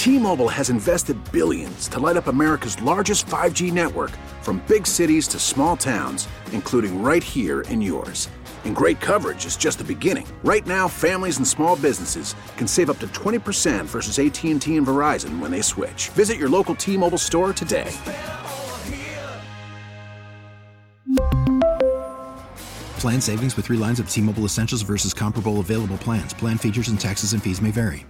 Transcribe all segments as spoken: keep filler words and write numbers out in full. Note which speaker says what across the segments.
Speaker 1: T-Mobile has invested billions to light up America's largest five G network, from big cities to small towns, including right here in yours. And great coverage is just the beginning. Right now, families and small businesses can save up to twenty percent versus A T and T and Verizon when they switch. Visit your local T-Mobile store today.
Speaker 2: Plan savings with three lines of T-Mobile Essentials versus comparable available plans. Plan features and taxes and fees may vary.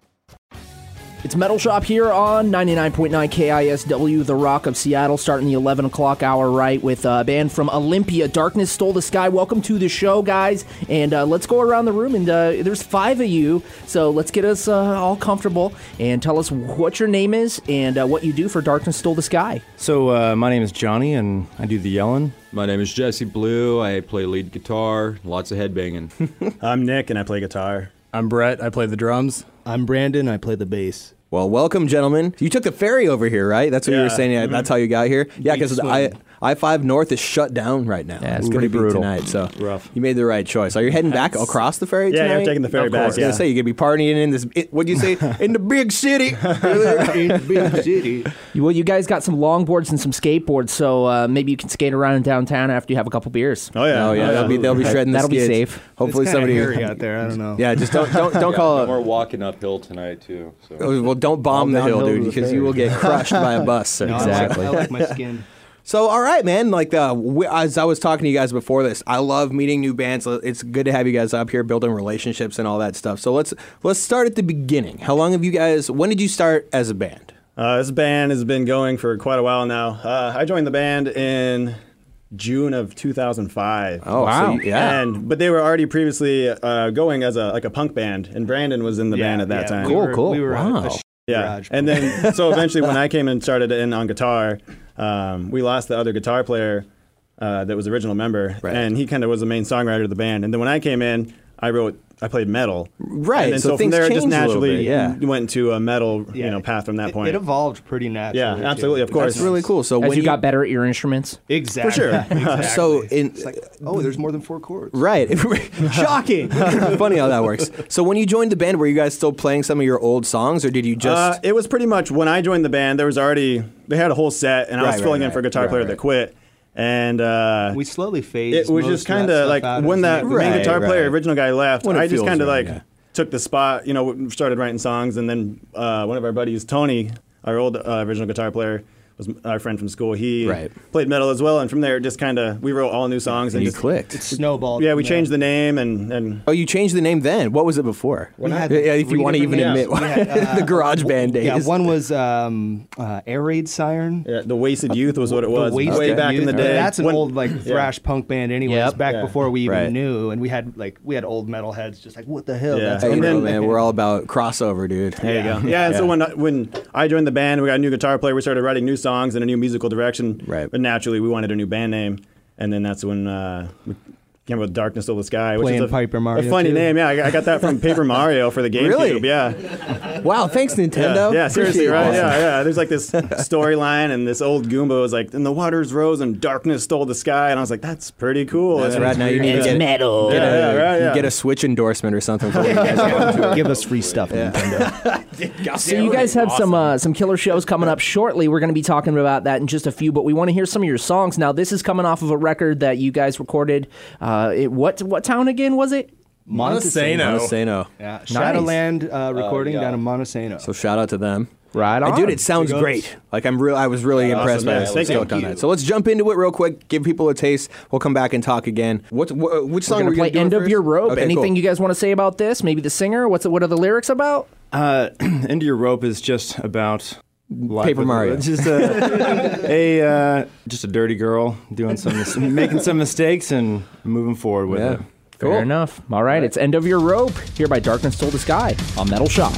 Speaker 3: It's Metal Shop here on ninety-nine point nine K I S W, The Rock of Seattle, starting the eleven o'clock hour right with a band from Olympia. Darkness Stole the Sky. Welcome to the show, guys. And uh, let's go around the room. And uh, there's five of you, so let's get us uh, all comfortable and tell us what your name is and uh, what you do for Darkness Stole the Sky.
Speaker 4: So uh, my name is Johnny, and I do the yelling.
Speaker 5: My name is Jesse Blue. I play lead guitar, lots of headbanging.
Speaker 6: I'm Nick, and I play guitar.
Speaker 7: I'm Brett. I play the drums.
Speaker 8: I'm Brandon. I play the bass.
Speaker 9: Well, welcome, gentlemen. You took the ferry over here, right? That's what
Speaker 6: yeah.
Speaker 9: you were saying. Yeah, mm-hmm. That's how you got here. Yeah, because I I five North is shut down right now.
Speaker 3: Yeah,
Speaker 9: it's going to be
Speaker 3: brutal
Speaker 9: tonight. So
Speaker 6: rough.
Speaker 9: You made the right choice. Are you heading back across the ferry
Speaker 6: yeah,
Speaker 9: tonight?
Speaker 6: Yeah, I'm taking the ferry
Speaker 9: of
Speaker 6: back.
Speaker 9: Course.
Speaker 6: Yeah.
Speaker 9: I was going to say, you're going to be partying in this, it, what'd you say? In the big city.
Speaker 8: In the big city.
Speaker 3: Well, you guys got some longboards and some skateboards, so uh, maybe you can skate around in downtown after you have a couple beers.
Speaker 6: Oh, yeah.
Speaker 9: Oh, yeah.
Speaker 6: Oh,
Speaker 9: they'll, be, they'll be shredding the
Speaker 3: That'll
Speaker 9: skids.
Speaker 3: be safe.
Speaker 9: Hopefully
Speaker 8: it's
Speaker 9: somebody...
Speaker 8: hairy out there. I don't know.
Speaker 9: Yeah, just don't don't, don't
Speaker 5: yeah,
Speaker 9: call it...
Speaker 5: We're walking uphill tonight, too. So.
Speaker 9: Oh, well, don't bomb the hill, dude, because you will get crushed by a bus. So.
Speaker 8: No,
Speaker 3: Exactly.
Speaker 8: I like, I like my skin.
Speaker 9: So, all right, man. Like, uh, we, as I was talking to you guys before this, I love meeting new bands. It's good to have you guys up here, building relationships and all that stuff. So let's let's start at the beginning. How long have you guys? When did you start as a band?
Speaker 6: Uh, this band has been going for quite a while now. Uh, I joined the band in June of two thousand five.
Speaker 9: Oh,
Speaker 3: wow!
Speaker 9: So you, yeah,
Speaker 6: and but they were already previously uh, going as a like a punk band, and Brandon was in the
Speaker 8: yeah,
Speaker 6: band at that
Speaker 8: yeah,
Speaker 6: time.
Speaker 8: We
Speaker 9: Cool,
Speaker 8: were,
Speaker 9: cool.
Speaker 8: We were
Speaker 9: Wow.
Speaker 8: a, a sh-
Speaker 6: Yeah,
Speaker 8: garage
Speaker 6: and then so eventually when I came and started in on guitar, um, we lost the other guitar player uh, that was the original member,
Speaker 9: Right.
Speaker 6: and he kind of was the main songwriter of the band. And then when I came in, I wrote, I played metal,
Speaker 9: right.
Speaker 6: And then,
Speaker 9: so,
Speaker 6: so, from
Speaker 9: things
Speaker 6: there, it
Speaker 9: changed
Speaker 6: just
Speaker 9: a little
Speaker 6: naturally
Speaker 9: bit, yeah.
Speaker 6: went to a metal,
Speaker 8: Yeah.
Speaker 6: you know, path from that
Speaker 8: it,
Speaker 6: point.
Speaker 8: It evolved pretty naturally.
Speaker 6: Yeah, absolutely,
Speaker 8: too.
Speaker 6: of course.
Speaker 9: That's really cool. So
Speaker 3: As
Speaker 9: when
Speaker 3: you got better at your instruments.
Speaker 8: Exactly.
Speaker 6: For sure.
Speaker 8: Exactly.
Speaker 9: So in
Speaker 8: It's like, oh, there's more than four chords.
Speaker 9: right, shocking. Funny how that works. So when you joined the band, were you guys still playing some of your old songs, or did you just?
Speaker 6: Uh, it was pretty much when I joined the band. There was already they had a whole set, and I was
Speaker 9: Right,
Speaker 6: filling
Speaker 9: right,
Speaker 6: in for a
Speaker 9: right.
Speaker 6: guitar
Speaker 9: Right,
Speaker 6: player
Speaker 9: right.
Speaker 6: that quit. And uh,
Speaker 8: We slowly phased.
Speaker 6: it was
Speaker 8: most
Speaker 6: just
Speaker 8: of that
Speaker 6: kind of
Speaker 8: stuff
Speaker 6: like
Speaker 8: out
Speaker 6: when
Speaker 8: as
Speaker 6: that
Speaker 8: we-
Speaker 6: main
Speaker 9: Right,
Speaker 6: guitar player,
Speaker 9: right.
Speaker 6: original guy left.
Speaker 9: When it
Speaker 6: I just
Speaker 9: feels
Speaker 6: kind of
Speaker 9: right,
Speaker 6: like
Speaker 9: yeah.
Speaker 6: took the spot. You know, started writing songs, and then uh, one of our buddies, Tony, our old uh, original guitar player, was our friend from school. He
Speaker 9: Right.
Speaker 6: played metal as well, and from there, it just kind of we wrote all new songs and
Speaker 9: you
Speaker 6: just
Speaker 9: clicked.
Speaker 8: It snowballed.
Speaker 6: yeah, we
Speaker 8: from
Speaker 6: changed
Speaker 8: there.
Speaker 6: the name and and
Speaker 9: Oh, you changed the name then. What was it before?
Speaker 8: We had
Speaker 9: yeah, if you
Speaker 8: three
Speaker 9: want to even
Speaker 8: different
Speaker 9: admit
Speaker 8: names. We had, uh,
Speaker 9: the garage band days.
Speaker 8: Yeah, one was um, uh, Air Raid Siren.
Speaker 6: yeah, the Wasted Youth was what it was
Speaker 8: The Wasted
Speaker 6: way back in
Speaker 8: Youth.
Speaker 6: the day.
Speaker 8: That's an
Speaker 6: When-
Speaker 8: old like thrash punk band, anyways.
Speaker 3: Yep.
Speaker 8: Back
Speaker 6: Yeah.
Speaker 8: before we even
Speaker 9: Right.
Speaker 8: knew, and we had like we had old metalheads just like, what the hell?
Speaker 6: Yeah.
Speaker 8: That's
Speaker 9: Hey, you
Speaker 6: And
Speaker 9: know,
Speaker 6: then-
Speaker 9: man, we're all about crossover, dude.
Speaker 6: There you go. Yeah, and so when when I joined the band, we got a new guitar player. We started writing new songs and a new musical direction.
Speaker 9: Right.
Speaker 6: But naturally, we wanted a new band name, and then that's when uh, we came up with Darkness Stole the Sky, which
Speaker 8: Playing
Speaker 6: is a,
Speaker 8: Paper Mario,
Speaker 6: a funny
Speaker 8: too.
Speaker 6: name. Yeah, I I got that from Paper Mario for the GameCube.
Speaker 9: Really?
Speaker 6: Yeah.
Speaker 9: Wow, thanks Nintendo.
Speaker 6: Yeah, yeah, seriously,
Speaker 9: Appreciate
Speaker 6: right?
Speaker 9: it.
Speaker 6: Yeah, yeah. There's like this storyline, and this old Goomba was like, "And the waters rose, and darkness stole the sky," and I was like, "That's pretty cool."
Speaker 9: That's
Speaker 6: And
Speaker 9: right. Now you need to
Speaker 3: It's
Speaker 9: get,
Speaker 3: metal.
Speaker 9: get, a,
Speaker 6: Yeah, yeah, right,
Speaker 9: you
Speaker 6: yeah.
Speaker 9: get a Switch endorsement or something. For what you guys do.
Speaker 8: Give us free stuff, Nintendo.
Speaker 3: So you guys have some uh, some killer shows coming up shortly. We're going to be talking about that in just a few, but we want to hear some of your songs. Now, this is coming off of a record that you guys recorded. Uh, it, what what town again was it?
Speaker 7: Montesano.
Speaker 9: Montesano.
Speaker 8: Yeah, Shadowland uh, recording
Speaker 5: yeah.
Speaker 8: down in Montesano.
Speaker 9: So shout out to them.
Speaker 3: Right
Speaker 9: Hey,
Speaker 3: on.
Speaker 9: dude, it sounds
Speaker 8: Big ups.
Speaker 9: great. Like I'm real. I was really impressed
Speaker 6: awesome.
Speaker 9: by
Speaker 6: Yeah,
Speaker 9: this.
Speaker 6: thank you.
Speaker 9: Stoked on that. So let's jump into it real quick. Give people a taste. We'll come back and talk again. What? wh- which
Speaker 3: We're
Speaker 9: song
Speaker 3: going
Speaker 9: are
Speaker 3: to
Speaker 9: we
Speaker 3: play
Speaker 9: gonna do
Speaker 3: End of
Speaker 9: first?
Speaker 3: Your Rope.
Speaker 9: Okay,
Speaker 3: Anything
Speaker 9: cool.
Speaker 3: you guys want to say about this? Maybe the singer? What's it, what are the lyrics about?
Speaker 4: Uh, End of Your Rope is just about life
Speaker 9: Paper
Speaker 4: with-
Speaker 9: Mario.
Speaker 4: It's just a, a uh, just a dirty girl doing some mis- making some mistakes and moving forward with
Speaker 9: Yeah.
Speaker 4: it.
Speaker 3: Fair enough. All right, it's End of Your Rope here by Darkness Stole the Sky on Metal Shop.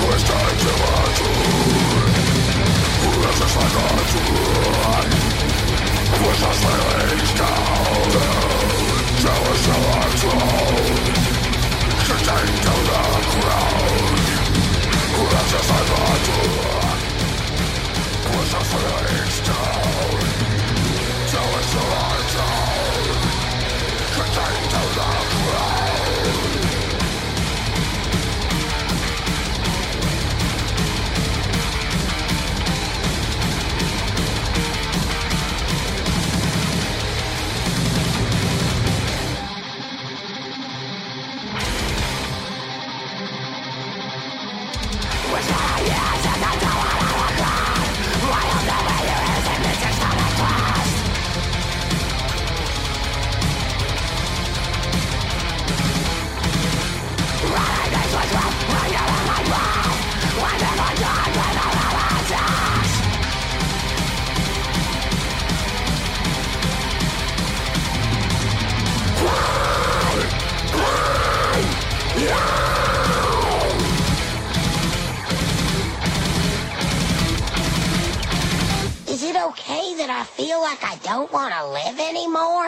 Speaker 10: Let's Is it okay that I feel like I don't want to live anymore?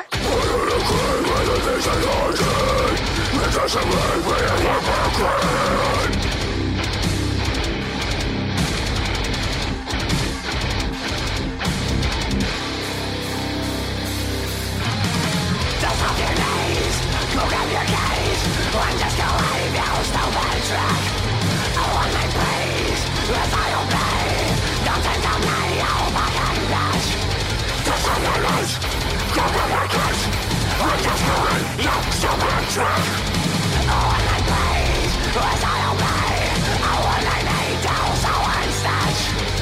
Speaker 11: Dust off your knees, go grab your keys. I'm just gonna leave you stupid trick. I want my please, as I obey. Don't think of me, you fucking bitch. Dust off your knees, go grab your keys. I'm just gonna leave you stupid trick. I want my please, as I obey. I want my need to so instead.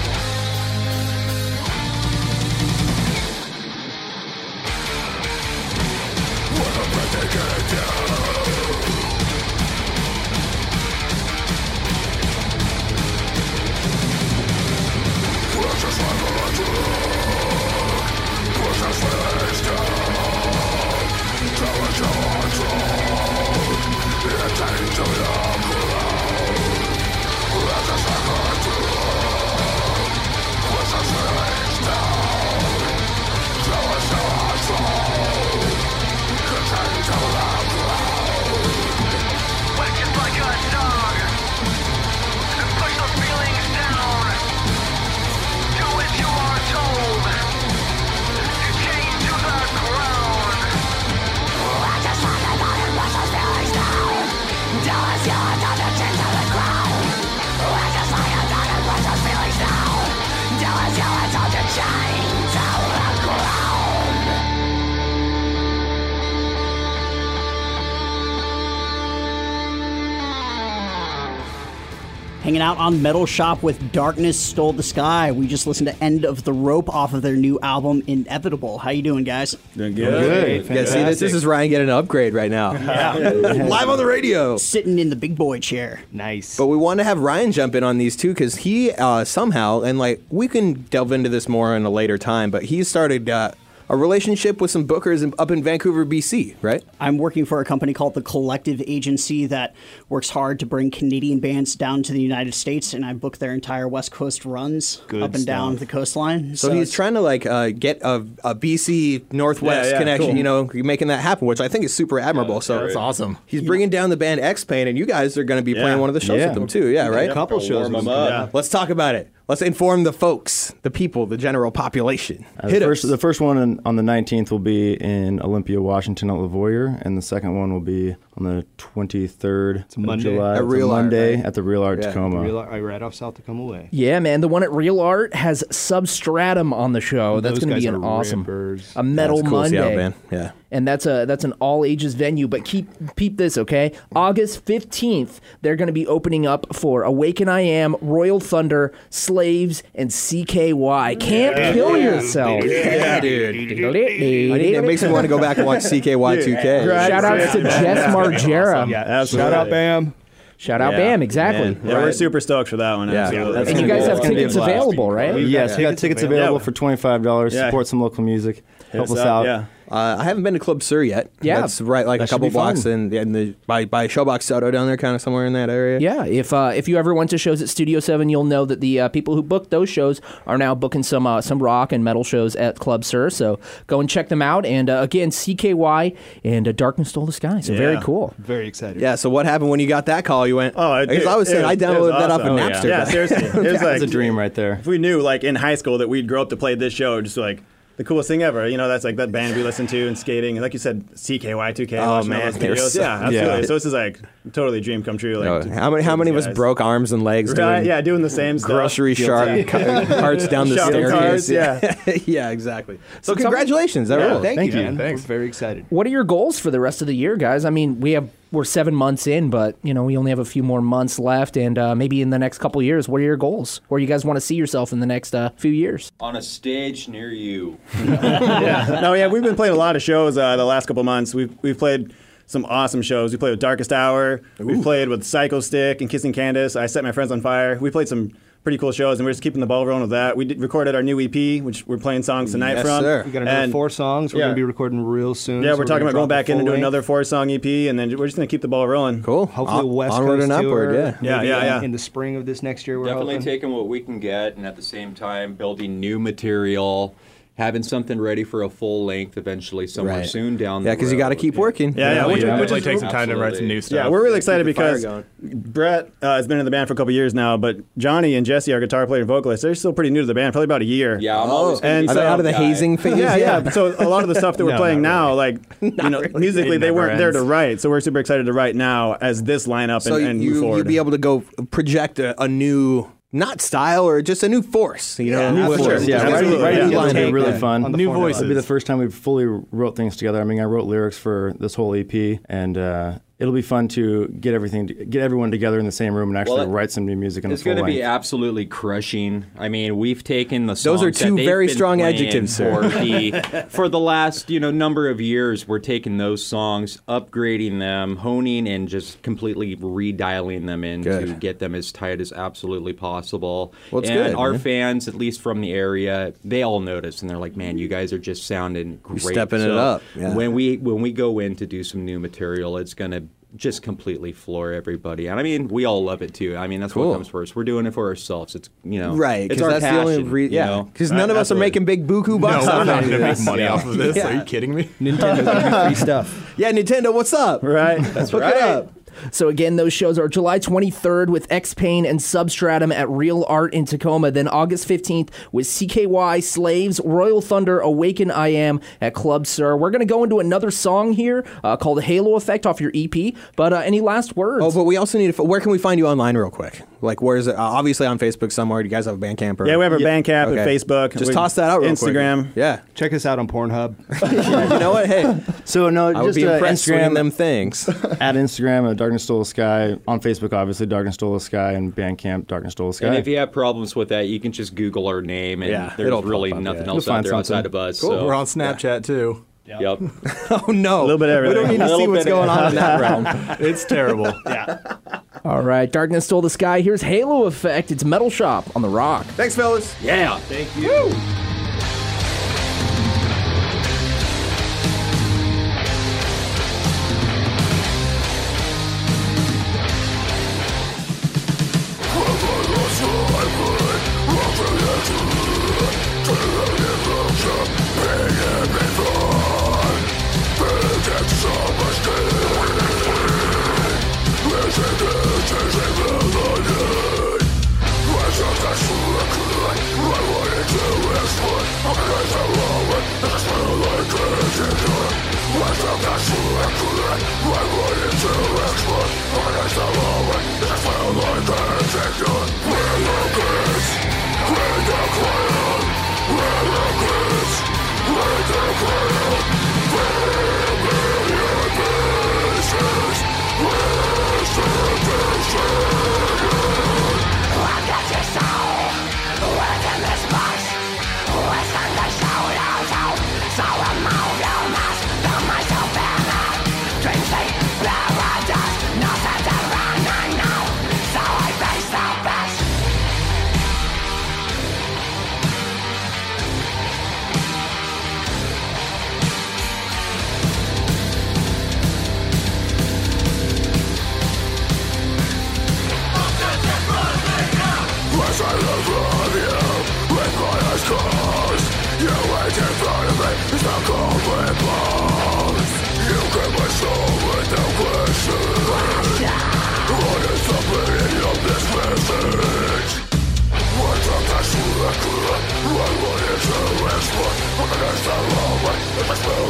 Speaker 11: What am I taking down? Precious life of a drug, precious face down. Tell it to our drug, it takes to the ground. Precious life of a drug, precious face down. Tell it to our drug, it takes to the ground. Wicked like a dog, and push those feelings down. Do as you are told. You chain to the ground. I just like I thought and push those feelings down. Do as you are told. You chain to the ground. I just like I thought and push those feelings down. Do as you are told. You chain to the ground.
Speaker 12: Hanging out on Metal Shop with Darkness Stole the Sky. We just listened to End of the Rope off of their new album, Inevitable. How you doing, guys?
Speaker 6: Doing
Speaker 9: good. Yeah, see, this, this is Ryan getting an upgrade right now.
Speaker 12: Yeah.
Speaker 9: Live on the radio.
Speaker 12: Sitting in the big boy chair.
Speaker 8: Nice.
Speaker 9: But we want to have Ryan jump in on these too, because he uh, somehow, and like we can delve into this more in a later time, but he started uh, a relationship with some bookers in, up in Vancouver, B C, right?
Speaker 12: I'm working for a company called The Collective Agency that works hard to bring Canadian bands down to the United States, and I book their entire West Coast runs
Speaker 9: Good
Speaker 12: up and
Speaker 9: stuff.
Speaker 12: down the coastline.
Speaker 9: So, he's trying to like uh, get a, a B C Northwest
Speaker 12: Yeah, yeah,
Speaker 9: connection,
Speaker 12: cool.
Speaker 9: you know, making that happen, which I think is super admirable. so
Speaker 7: that's awesome.
Speaker 9: He's bringing down the band X-Pain, and you guys are going to be playing one of the shows
Speaker 4: Yeah.
Speaker 9: with them too. Yeah, right?
Speaker 4: A couple shows
Speaker 9: Warm
Speaker 4: with
Speaker 9: them
Speaker 4: them.
Speaker 9: up.
Speaker 4: Yeah.
Speaker 9: Let's talk about it. Let's inform the folks, the people, the general population.
Speaker 4: Uh,
Speaker 9: Hit
Speaker 4: the, first,
Speaker 9: us.
Speaker 4: the first one on, on the nineteenth will be in Olympia, Washington at Lavoyer, and the second one will be on the twenty-third of
Speaker 8: Monday.
Speaker 4: July.
Speaker 8: At
Speaker 4: It's a
Speaker 8: Real Art,
Speaker 4: Monday
Speaker 8: right?
Speaker 4: at the Real Art
Speaker 8: Yeah,
Speaker 4: Tacoma.
Speaker 8: the Real Art, right off South Tacoma Way.
Speaker 3: Yeah, man. The one at Real Art has Substratum on the show. That's
Speaker 8: Those
Speaker 3: going to be
Speaker 8: guys
Speaker 3: an
Speaker 8: are
Speaker 3: awesome,
Speaker 8: rippers.
Speaker 3: a metal
Speaker 9: That's cool,
Speaker 3: Monday.
Speaker 9: Seattle band. Yeah.
Speaker 3: And that's a that's an all ages venue. But keep peep this, okay? August fifteenth, they're going to be opening up for Awaken I Am, Royal Thunder, Slaves, and C K Y. Can't
Speaker 9: Yeah.
Speaker 3: kill yourself.
Speaker 9: Yeah, dude. I need, it makes me want to go back and watch C K Y two K.
Speaker 3: Right. Shout outs to Jess Margera.
Speaker 6: Yeah, absolutely.
Speaker 3: Shout out
Speaker 6: Bam.
Speaker 3: Shout out
Speaker 6: Yeah.
Speaker 3: Bam, exactly.
Speaker 6: Man. Yeah, we're super stoked for that one.
Speaker 4: Yeah.
Speaker 6: absolutely.
Speaker 4: That's
Speaker 3: And you
Speaker 4: gonna
Speaker 3: guys
Speaker 4: be-
Speaker 3: have
Speaker 4: it's gonna be a
Speaker 3: tickets
Speaker 4: blast.
Speaker 3: available, right?
Speaker 4: Yes, we got tickets available
Speaker 6: Yeah.
Speaker 4: for twenty-five dollars.
Speaker 6: Yeah.
Speaker 4: Support some local music.
Speaker 6: Hit
Speaker 4: Help
Speaker 6: us
Speaker 4: us
Speaker 6: up,
Speaker 4: out.
Speaker 6: yeah.
Speaker 9: Uh, I haven't been to Club Sur yet.
Speaker 3: Yeah.
Speaker 9: That's right, like
Speaker 3: That
Speaker 9: a
Speaker 3: should
Speaker 9: couple
Speaker 3: be fun.
Speaker 9: blocks in, in the by by Showbox Soto down there, kind of somewhere in that area.
Speaker 3: Yeah, if uh, if you ever went to shows at Studio Seven, you'll know that the uh, people who booked those shows are now booking some uh, some rock and metal shows at Club Sur. So go and check them out. And uh, again, C K Y and uh, Darkness Stole the Sky. So very
Speaker 6: Yeah.
Speaker 3: cool.
Speaker 8: Very excited.
Speaker 9: Yeah. So what happened when you got that call? You went.
Speaker 6: Oh,
Speaker 9: I guess I was saying I downloaded that off of Napster.
Speaker 6: Yeah, seriously. It was like,
Speaker 4: That's a dream right there.
Speaker 6: If we knew, like, in high school that we'd grow up to play this show, just like the coolest thing ever. You know, that's like that band we listened to and skating. And like you said, C K Y, two K.
Speaker 9: Oh,
Speaker 6: watching all
Speaker 9: man,
Speaker 6: those
Speaker 9: they're
Speaker 6: videos.
Speaker 9: so-
Speaker 6: Yeah, absolutely.
Speaker 9: Yeah.
Speaker 6: So this is like totally a dream come true. Like,
Speaker 9: Oh,
Speaker 6: to-
Speaker 9: how many how
Speaker 6: to
Speaker 9: many of
Speaker 6: these
Speaker 9: us
Speaker 6: guys.
Speaker 9: broke arms and legs
Speaker 6: Right,
Speaker 9: doing
Speaker 6: yeah, doing the same stuff.
Speaker 9: grocery shark carts down the
Speaker 6: Shopping
Speaker 9: staircase?
Speaker 6: carts, yeah.
Speaker 9: yeah, exactly. So,
Speaker 3: So tell me-
Speaker 9: congratulations, that
Speaker 8: Yeah,
Speaker 9: rules.
Speaker 8: thank,
Speaker 4: Thank
Speaker 8: you,
Speaker 4: you.
Speaker 8: man.
Speaker 7: Thanks.
Speaker 8: We're very excited.
Speaker 3: What are your goals for the rest of the year, guys? I mean, we have we're seven months in, but you know we only have a few more months left, and uh, maybe in the next couple of years, what are your goals? Where you guys want to see yourself in the next uh, few years?
Speaker 5: On a stage near you.
Speaker 6: yeah. No, yeah, we've been playing a lot of shows uh, the last couple months. We've we've played some awesome shows. We played with Darkest Hour. We've played with Psycho Stick and Kissing Candace. I Set My Friends on Fire. We played some pretty cool shows, and we're just keeping the ball rolling with that. We did, recorded our new E P, which we're playing songs tonight
Speaker 9: Yes,
Speaker 6: from.
Speaker 9: sir.
Speaker 8: We got another
Speaker 6: And-
Speaker 8: four songs. We're
Speaker 6: yeah.
Speaker 8: going to be recording real soon.
Speaker 6: Yeah,
Speaker 8: so
Speaker 6: we're talking
Speaker 8: gonna
Speaker 6: about going
Speaker 8: drop a
Speaker 6: back in and
Speaker 8: full
Speaker 6: doing
Speaker 8: length.
Speaker 6: another four-song E P, and then we're just going to keep the ball rolling.
Speaker 9: Cool.
Speaker 8: Hopefully, a
Speaker 9: On-
Speaker 8: West
Speaker 9: onward
Speaker 8: Coast
Speaker 9: and upward.
Speaker 8: tour.
Speaker 9: Yeah.
Speaker 6: Yeah,
Speaker 8: maybe
Speaker 6: yeah,
Speaker 8: in-
Speaker 6: yeah.
Speaker 8: In the spring of this next year, we're
Speaker 5: Definitely
Speaker 8: hoping.
Speaker 5: taking what we can get, and at the same time building new material, having something ready for a full length eventually somewhere
Speaker 9: Right.
Speaker 5: soon down the
Speaker 9: Yeah, because you got to
Speaker 5: road.
Speaker 9: keep working.
Speaker 6: Yeah, yeah, which,
Speaker 7: yeah,
Speaker 6: which
Speaker 7: like
Speaker 6: is
Speaker 7: take some time to write some new stuff.
Speaker 6: Yeah, we're really excited
Speaker 9: Keep the fire
Speaker 6: because
Speaker 9: going.
Speaker 6: Brett uh, has been in the band for a couple years now, but Johnny and Jesse, our guitar player and vocalist, they're still pretty new to the band, probably about a year.
Speaker 5: Yeah, I'm always gonna
Speaker 6: and
Speaker 5: be
Speaker 9: Are they
Speaker 6: so-
Speaker 9: out of the
Speaker 5: guy.
Speaker 9: hazing phase?
Speaker 6: Yeah, yeah. So a lot of the stuff that we're
Speaker 7: No,
Speaker 6: playing
Speaker 7: not
Speaker 6: now, like you know, musically,
Speaker 7: It
Speaker 6: they weren't
Speaker 7: never
Speaker 6: there to
Speaker 7: ends.
Speaker 6: write. So we're super excited to write now as this lineup
Speaker 9: So
Speaker 6: and, and move
Speaker 9: you
Speaker 6: forward.
Speaker 9: you'd be able to go project a, a new, not style, or just a new force. You know,
Speaker 6: Yeah,
Speaker 9: new
Speaker 6: for
Speaker 9: force.
Speaker 6: sure.
Speaker 4: Yeah,
Speaker 6: Absolutely.
Speaker 4: writing, writing
Speaker 6: Yeah.
Speaker 4: together would be
Speaker 8: Take
Speaker 4: really
Speaker 8: that
Speaker 4: fun.
Speaker 8: on the
Speaker 7: New
Speaker 8: formula.
Speaker 7: voices.
Speaker 4: It'll be the first time we fully wrote things together. I mean, I wrote lyrics for this whole E P, and uh, it'll be fun to get everything, get everyone together in the same room and actually
Speaker 5: Well, it-
Speaker 4: write some new music in
Speaker 5: It's
Speaker 4: the full
Speaker 5: going to be
Speaker 4: length.
Speaker 5: absolutely crushing. I mean, we've taken the songs
Speaker 9: Those are
Speaker 5: that
Speaker 9: two
Speaker 5: they've
Speaker 9: very
Speaker 5: been
Speaker 9: strong
Speaker 5: playing
Speaker 9: adjectives,
Speaker 5: for
Speaker 9: sir.
Speaker 5: the for the last you know number of years. We're taking those songs, upgrading them, honing, and just completely redialing them in
Speaker 9: Good.
Speaker 5: to get them as tight as absolutely possible.
Speaker 9: Well, it's
Speaker 5: and
Speaker 9: good,
Speaker 5: our
Speaker 9: man.
Speaker 5: fans, at least from the area, they all notice, and they're like, "Man, you guys are just sounding great."
Speaker 9: stepping it
Speaker 5: So
Speaker 9: up, yeah.
Speaker 5: When we when we go in to do some new material, it's going to just completely floor everybody. And I mean, we all love it too. I mean, that's
Speaker 9: Cool.
Speaker 5: what comes first. We're doing it for ourselves. It's, you know,
Speaker 9: Right,
Speaker 5: it's
Speaker 9: because
Speaker 5: our
Speaker 9: that's
Speaker 5: passion,
Speaker 9: the only reason.
Speaker 5: you
Speaker 9: Yeah,
Speaker 5: know?
Speaker 9: because none of us are
Speaker 6: Absolutely.
Speaker 9: making big buku
Speaker 7: No,
Speaker 9: bucks.
Speaker 7: we're
Speaker 9: out
Speaker 7: not
Speaker 9: of
Speaker 7: going to
Speaker 9: this.
Speaker 7: make money
Speaker 9: Yeah.
Speaker 7: off of this.
Speaker 9: Yeah.
Speaker 7: Are you kidding me?
Speaker 8: Nintendo's giving free stuff.
Speaker 9: Yeah, Nintendo, what's up?
Speaker 6: right. That's
Speaker 9: Hook it up.
Speaker 3: So again, those shows are July twenty-third with X-Pain and Substratum at Real Art in Tacoma. Then August fifteenth with C K Y, Slaves, Royal Thunder, Awaken I Am at Club Sur. We're going to go into another song here uh, called Halo Effect off your E P. But uh, any last words?
Speaker 9: Oh, but we also need to. Where can we find you online, real quick? Like, where is it? Uh, obviously on Facebook somewhere. Do you guys have a Bandcamp? Or?
Speaker 6: Yeah, we have our Bandcamp and
Speaker 9: Okay.
Speaker 6: Facebook.
Speaker 9: Just
Speaker 6: We-
Speaker 9: toss that out real
Speaker 6: Instagram.
Speaker 9: quick. Yeah.
Speaker 8: Check us out on Pornhub.
Speaker 9: You know what? Hey,
Speaker 4: So no,
Speaker 9: I would
Speaker 4: just
Speaker 9: be
Speaker 4: uh,
Speaker 9: impressed
Speaker 4: Instagram
Speaker 9: swinging them things.
Speaker 4: at Instagram, uh, Darkness Stole the Sky. On Facebook, obviously, Darkness Stole the Sky, and Bandcamp, Darkness Stole the Sky.
Speaker 5: And if you have problems with that, you can just Google our name, and
Speaker 9: Yeah,
Speaker 5: there's
Speaker 9: it'll
Speaker 5: really
Speaker 9: pop up,
Speaker 5: nothing
Speaker 9: yeah.
Speaker 5: else
Speaker 4: You'll
Speaker 5: out
Speaker 4: find
Speaker 5: there outside
Speaker 4: something.
Speaker 5: of us.
Speaker 7: Cool.
Speaker 5: So,
Speaker 7: We're on Snapchat too.
Speaker 5: yep.
Speaker 9: Oh no,
Speaker 6: A little bit of
Speaker 9: we don't
Speaker 6: everything.
Speaker 9: need to
Speaker 5: A
Speaker 9: see
Speaker 5: little
Speaker 9: what's
Speaker 5: bit
Speaker 9: going
Speaker 5: of-
Speaker 9: on in that realm.
Speaker 7: It's terrible.
Speaker 3: All right, Darkness Stole the Sky. Here's Halo Effect. It's Metal Shop on the Rock.
Speaker 9: Thanks, fellas.
Speaker 5: Yeah. Thank you.
Speaker 11: We're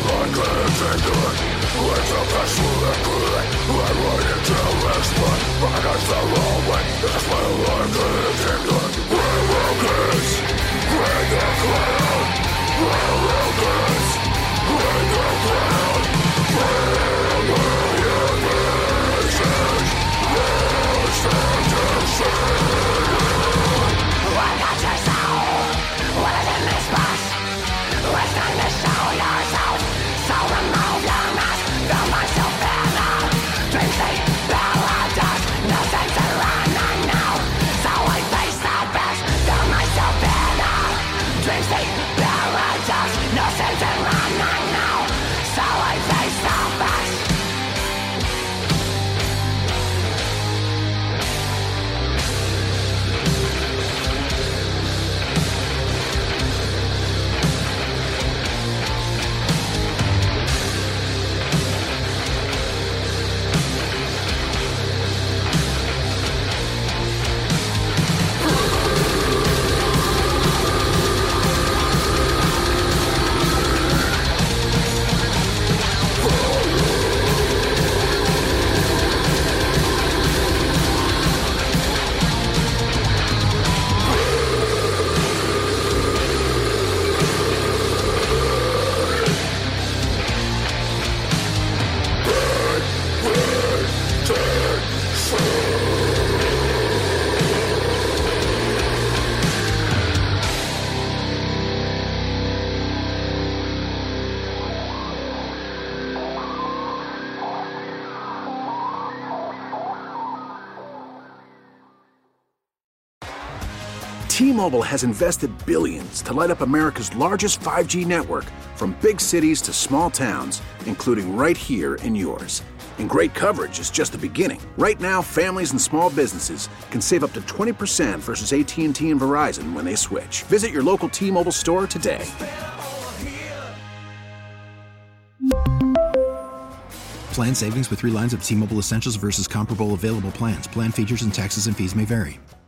Speaker 1: T-Mobile has invested billions to light up America's largest five G network, from big cities to small towns, including right here in yours. And great coverage is just the beginning. Right now, families and small businesses can save up to twenty percent versus A T and T and Verizon when they switch. Visit your local T-Mobile store today.
Speaker 2: Plan savings with three lines of T-Mobile Essentials versus comparable available plans. Plan features and taxes and fees may vary.